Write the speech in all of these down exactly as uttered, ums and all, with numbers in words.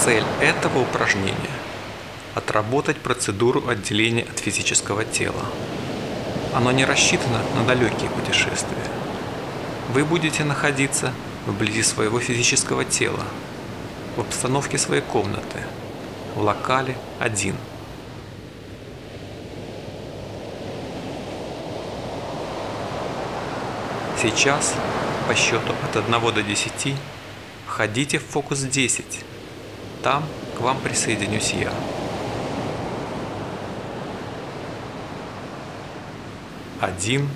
Цель этого упражнения – отработать процедуру отделения от физического тела. Оно не рассчитано на далекие путешествия. Вы будете находиться вблизи своего физического тела, в обстановке своей комнаты, в локале один. Сейчас, по счету от одного до десяти, входите в фокус десять. Там к вам присоединюсь я. Один.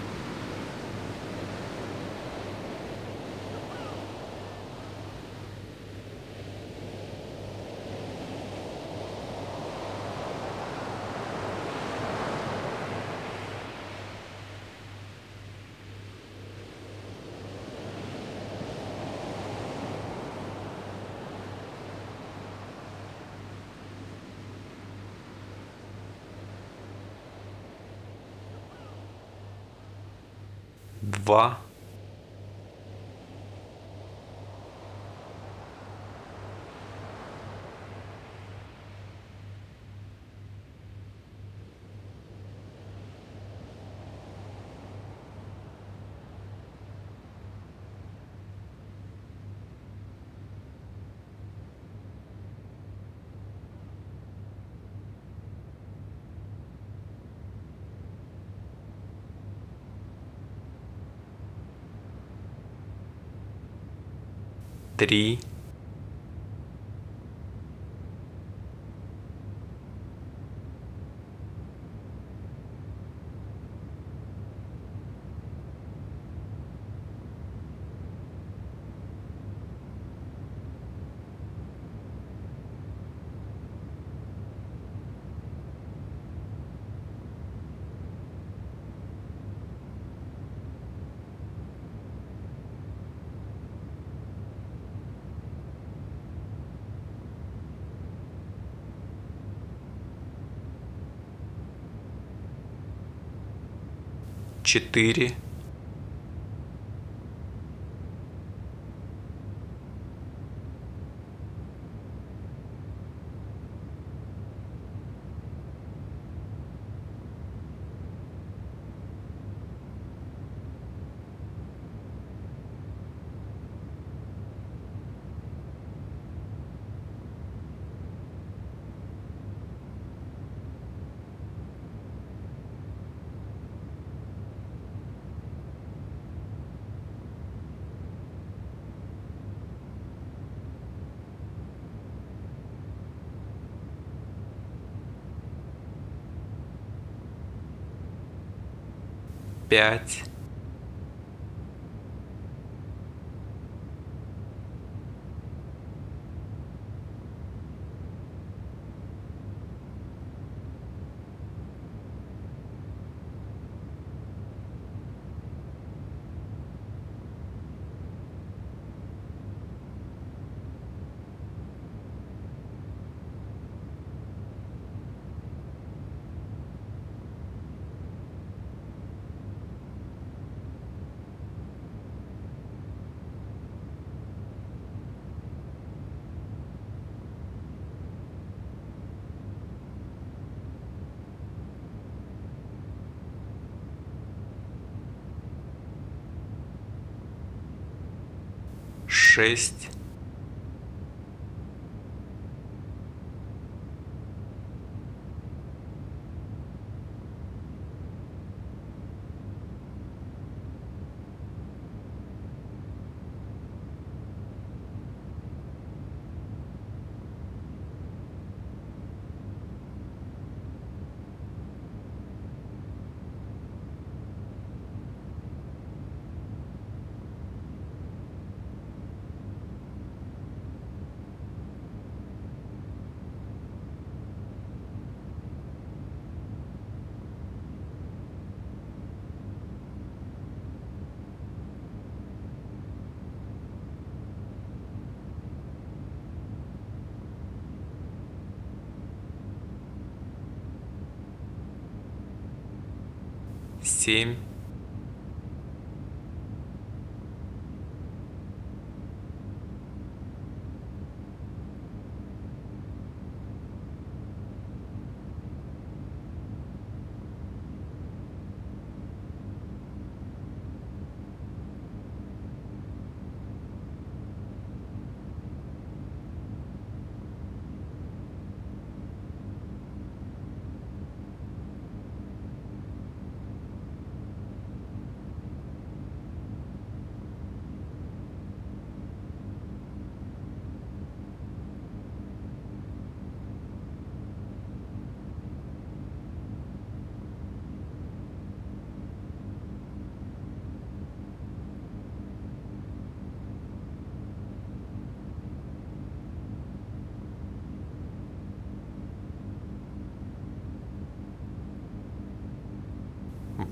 Два. Три. Четыре. Пять. Шесть. Семь.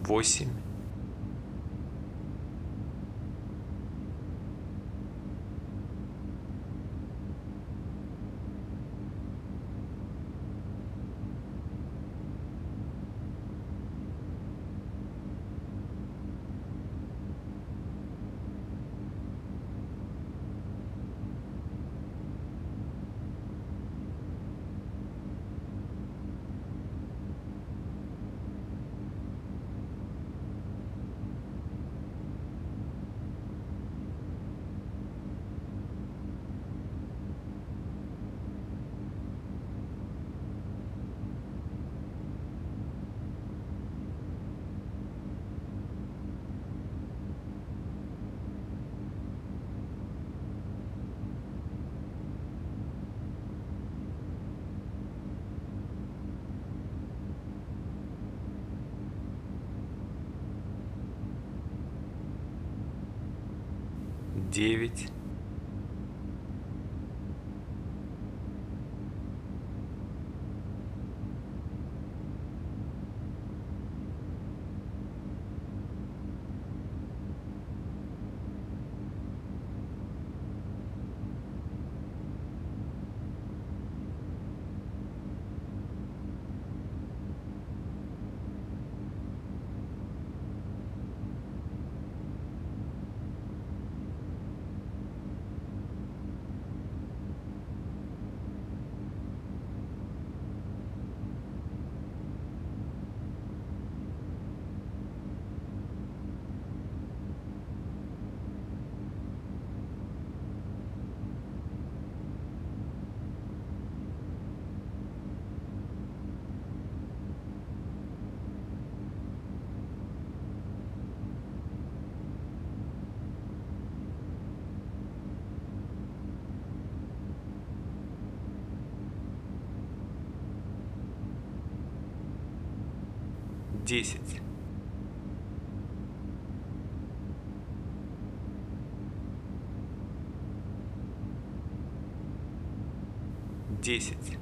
восемь, девять, десять, десять,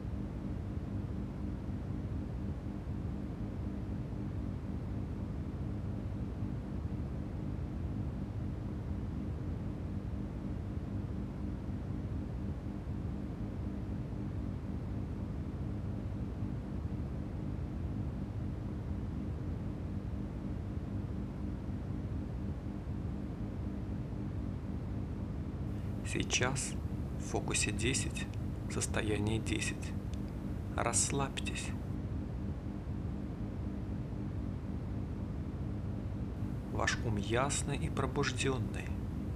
Сейчас в фокусе десять, состояние десять. Расслабьтесь. Ваш ум ясный и пробужденный.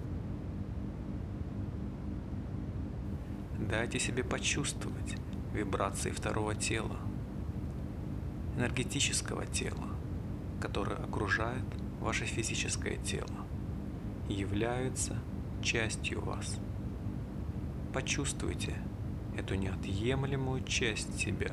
Дайте себе почувствовать вибрации второго тела, энергетического тела, которое окружает ваше физическое тело и является частью вас. Почувствуйте эту неотъемлемую часть себя.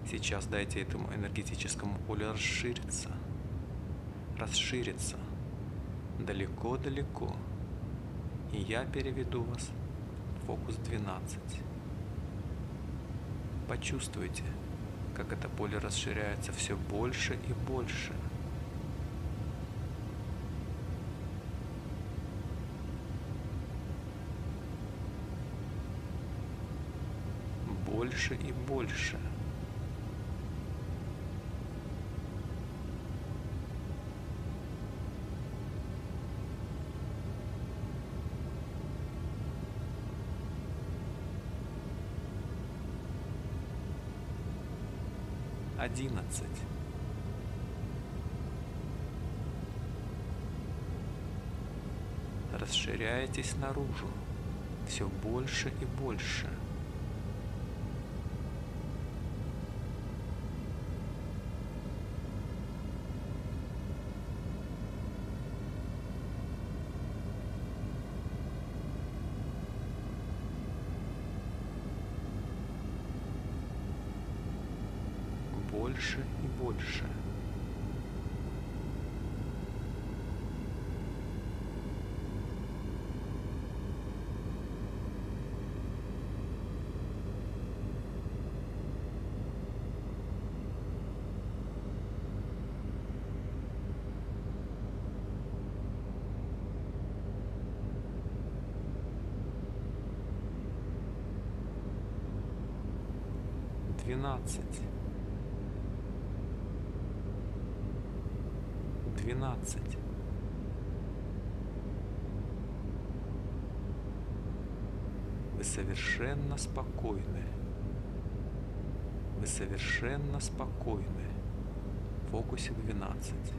Сейчас дайте этому энергетическому полю расшириться, расшириться далеко-далеко, и я переведу вас в фокус двенадцать. Почувствуйте, как это поле расширяется все больше и больше. Больше и больше. Одиннадцать. Расширяйтесь наружу все больше и больше. Больше и больше. Двенадцать. Двенадцать. Вы совершенно спокойны. Вы совершенно спокойны. В фокусе двенадцать.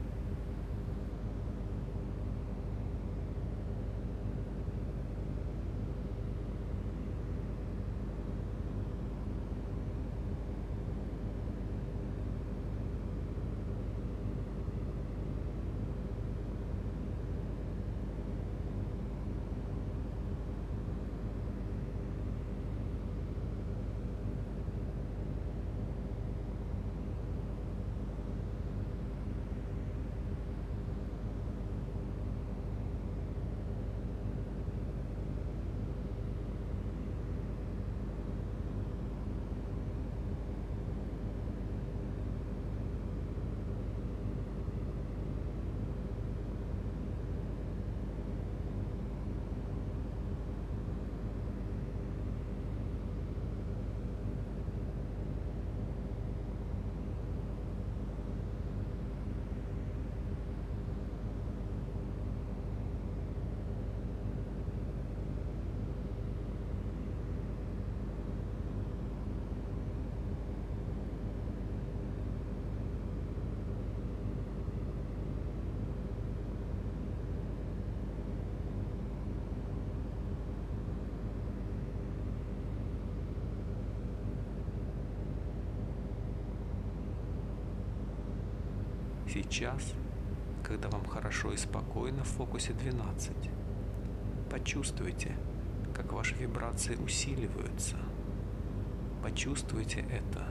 Сейчас, когда вам хорошо и спокойно в фокусе двенадцать, почувствуйте, как ваши вибрации усиливаются. Почувствуйте это.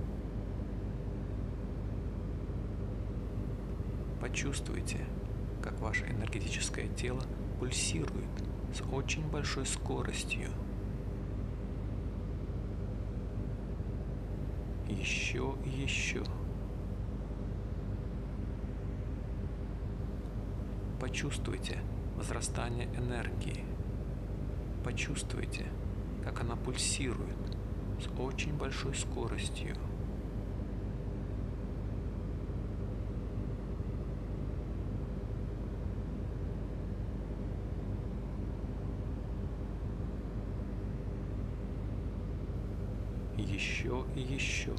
Почувствуйте, как ваше энергетическое тело пульсирует с очень большой скоростью. Еще и еще. Почувствуйте возрастание энергии. Почувствуйте, как она пульсирует с очень большой скоростью. Еще и еще.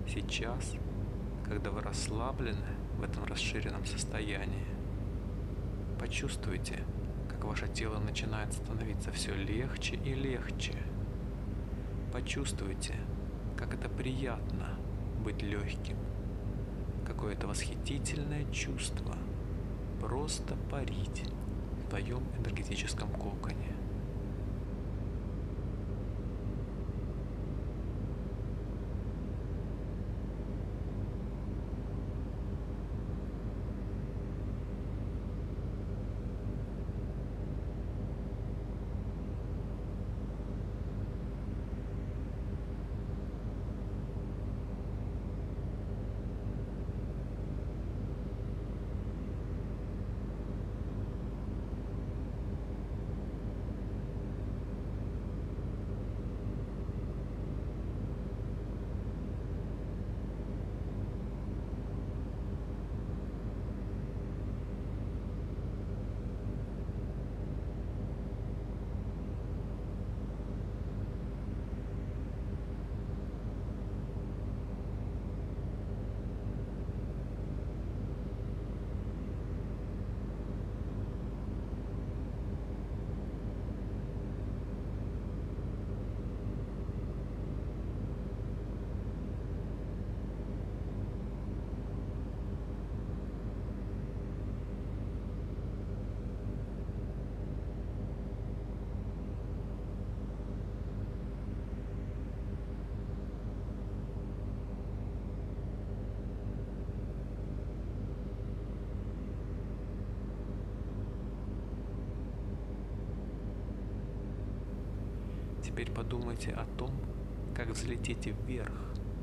Сейчас, когда вы расслаблены в этом расширенном состоянии, почувствуйте, как ваше тело начинает становиться все легче и легче. Почувствуйте, как это приятно быть легким. Какое это восхитительное чувство просто парить в твоем энергетическом коконе. Теперь подумайте о том, как взлететь вверх.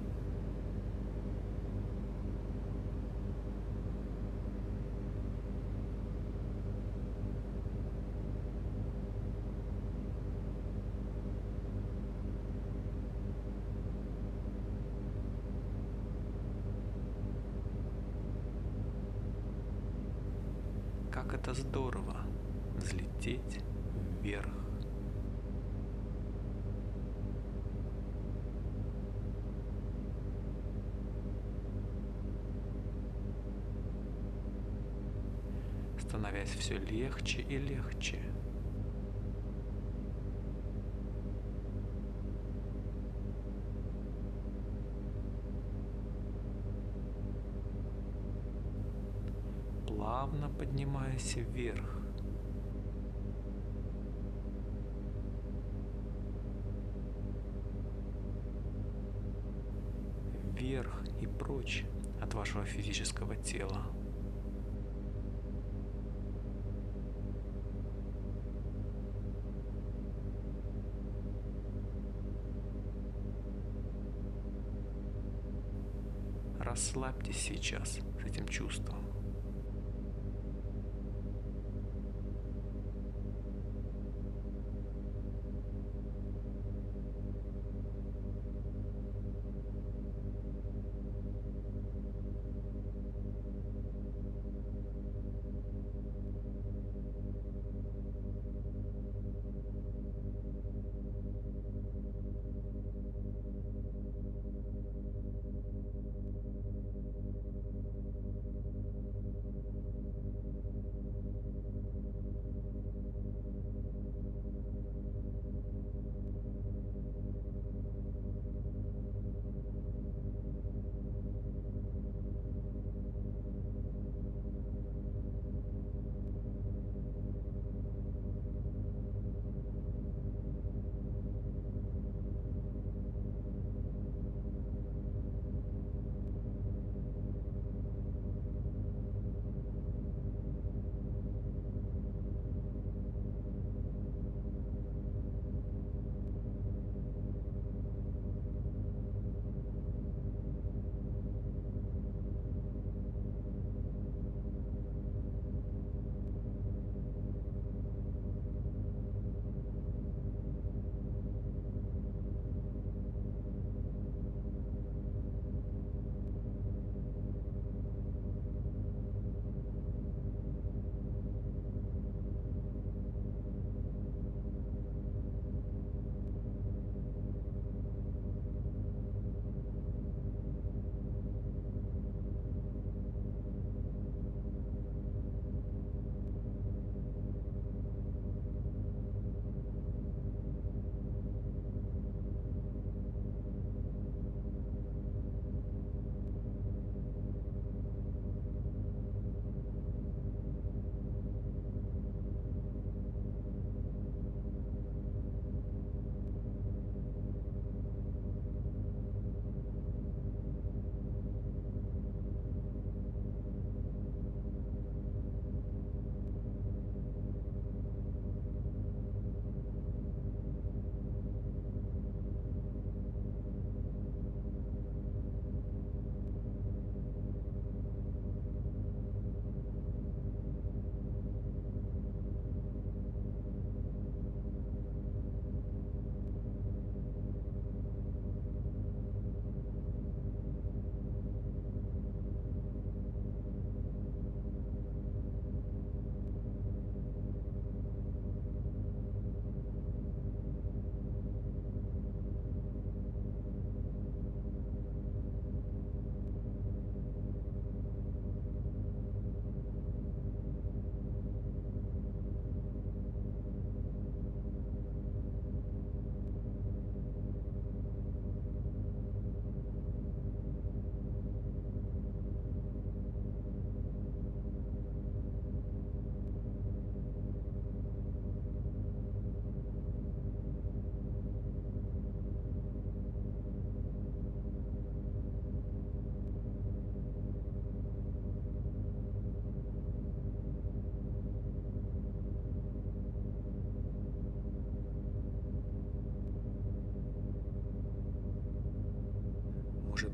Как это здорово взлететь вверх. Становясь все легче и легче. Плавно поднимаясь вверх. Вверх и прочь от вашего физического тела. Расслабьтесь сейчас с этим чувством.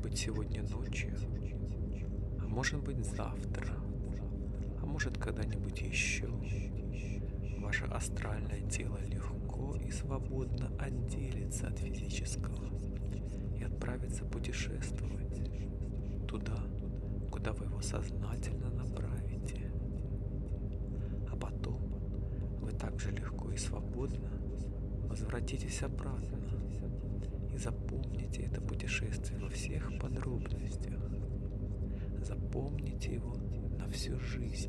быть сегодня ночью, а может быть завтра, а может когда-нибудь еще. Ваше астральное тело легко и свободно отделится от физического и отправится путешествовать туда, куда вы его сознательно направите. А потом вы также легко и свободно возвратитесь обратно и запомните это путешествие во всех подробностях. Запомните его на всю жизнь.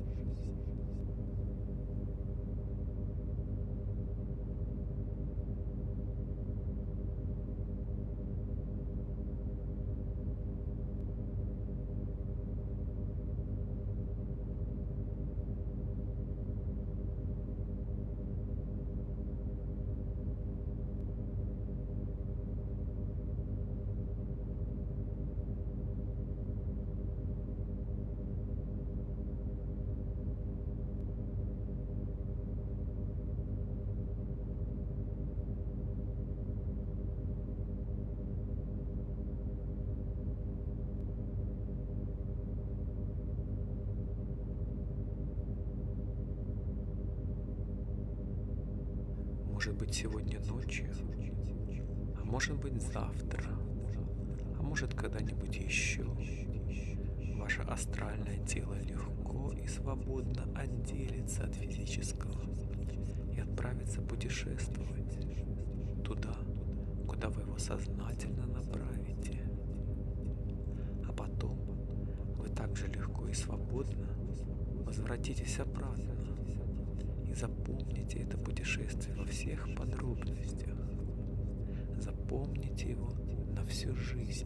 Может быть сегодня ночью, а может быть завтра, а может когда-нибудь еще. Ваше астральное тело легко и свободно отделится от физического и отправится путешествовать туда, куда вы его сознательно направите. А потом вы также легко и свободно возвратитесь обратно и запомните это путешествие во всех подробностях. Запомните его на всю жизнь.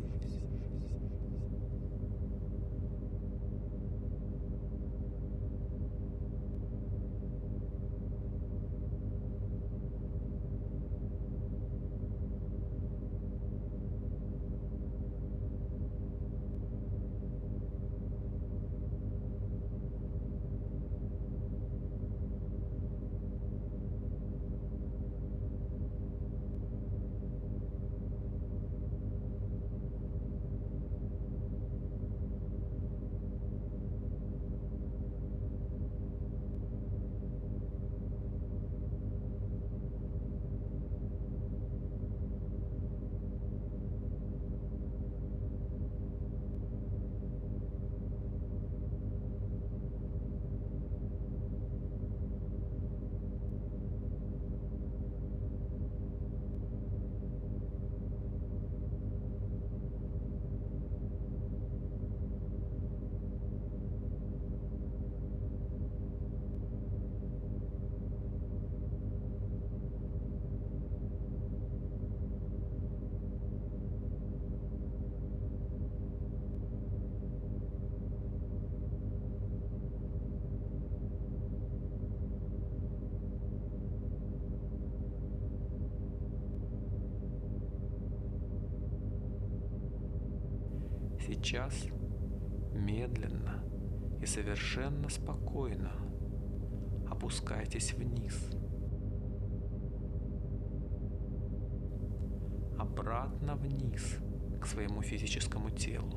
Сейчас медленно и совершенно спокойно опускайтесь вниз, обратно вниз к своему физическому телу.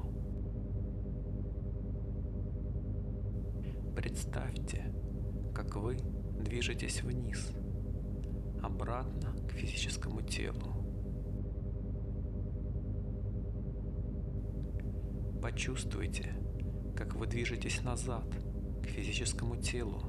Представьте, как вы движетесь вниз, обратно к физическому телу. Почувствуйте, как вы движетесь назад к физическому телу.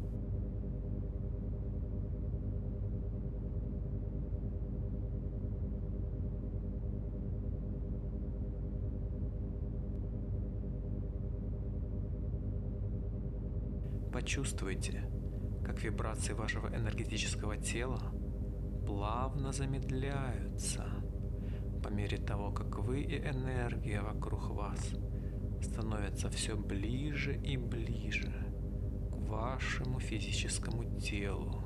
Почувствуйте, как вибрации вашего энергетического тела плавно замедляются по мере того, как вы и энергия вокруг вас становятся все ближе и ближе к вашему физическому телу.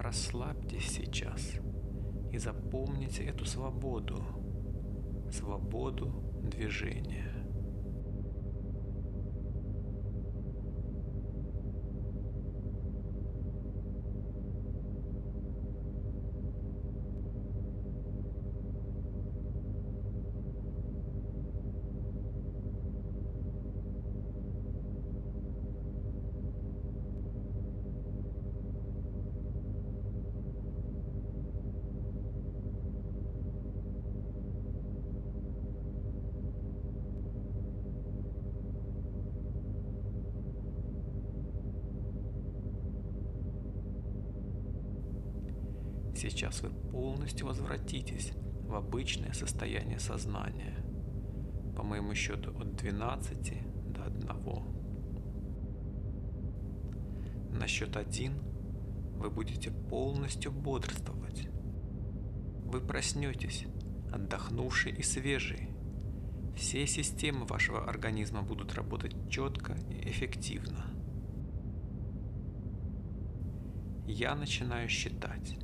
Расслабьтесь сейчас и запомните эту свободу, свободу движения. Сейчас вы полностью возвратитесь в обычное состояние сознания, по моему счету от двенадцати до одного. На счет один вы будете полностью бодрствовать. Вы проснетесь, отдохнувший и свежий. Все системы вашего организма будут работать четко и эффективно. Я начинаю считать.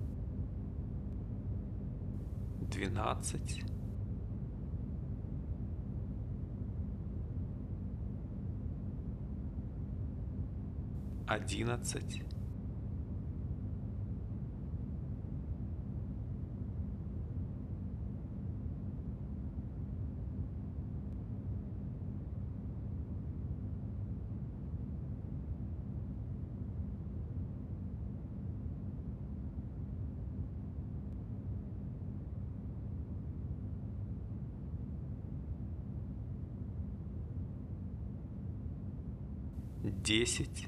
Двенадцать. Одиннадцать. Десять.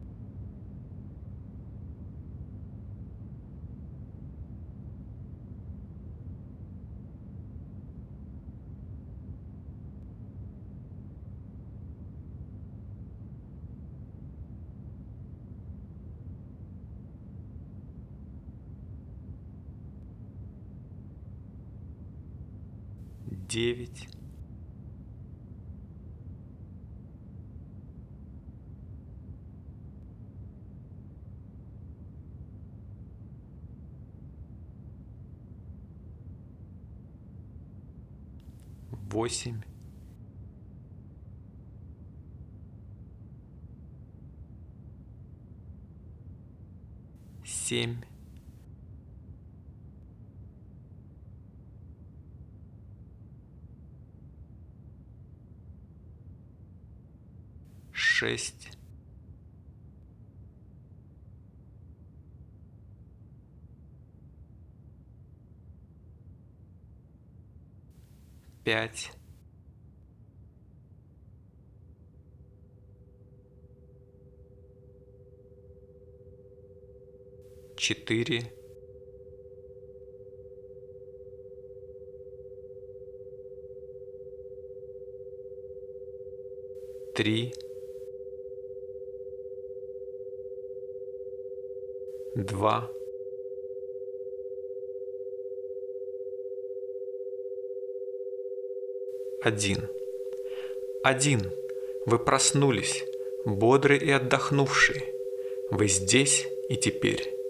Девять. Восемь. Семь. Шесть. Пять. Четыре. Три. Два. Один. Один. Вы проснулись, бодрый и отдохнувший. Вы здесь и теперь.